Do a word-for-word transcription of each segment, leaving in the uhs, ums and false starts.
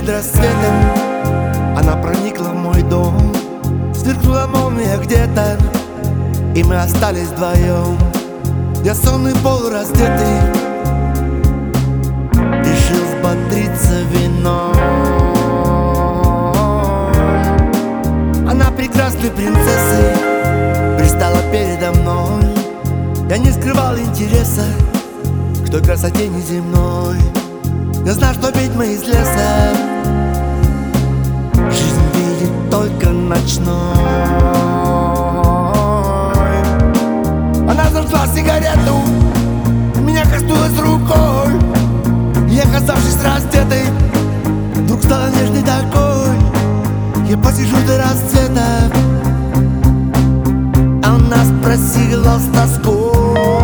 перед рассветом она проникла в мой дом. Сверкнула молния где-то, и мы остались вдвоем. Я сонный, полураздетый, решил взбодриться вином. Она прекрасной принцессой пристала передо мной. Я не скрывал интереса к той красоте неземной. Я знал, что ведьма из леса жизнь видит только ночной. Она зажгла сигарету, меня коснулась рукой. Я, оказавшись раздетой, вдруг стала нежной такой. Я посижу до рассвета. Она спросила с тоской: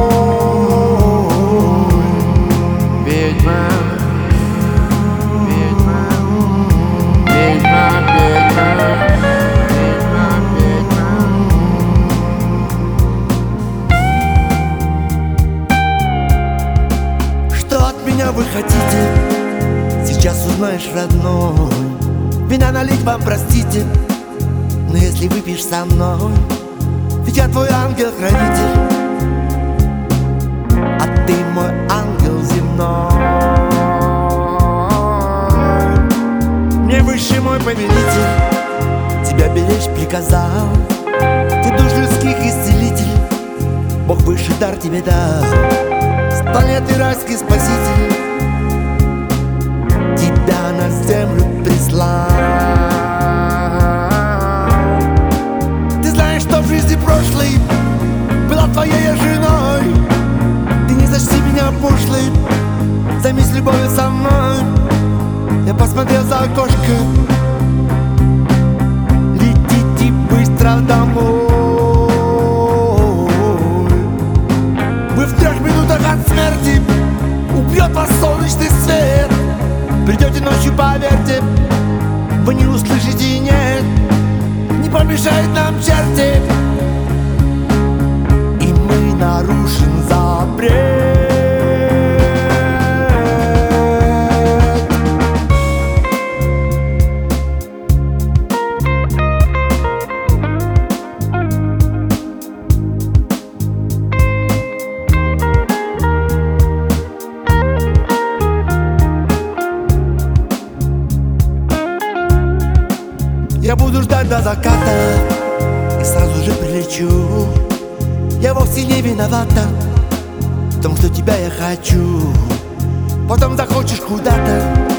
ведьма, ведьма, ведьма, ведьма, ведьма, ведьма. Что от меня вы хотите? Сейчас узнаешь, родной. Вина налить вам, простите, но если выпьешь со мной, ведь я твой ангел-хранитель, а ты мой ангел земной. Мне высший мой повелитель тебя беречь приказал. Ты душ людских исцелитель, Бог высший дар тебе дал. С планеты райский спаситель тебя на землю прислал. Ты знаешь, что в жизни прошлой была твоей женой. Ты не сочти меня пошлой, займись любовью со мной. Я посмотрел за окошко, летите быстро домой. Вы в трех минутах от смерти, убьет вас солнечный свет. Придете ночью, поверьте, вы не услышите, нет, не помешает нам черти, и мы нарушим запрет. Я буду ждать до заката и сразу же прилечу. Я вовсе не виновата в том, что тебя я хочу. Потом захочешь куда-то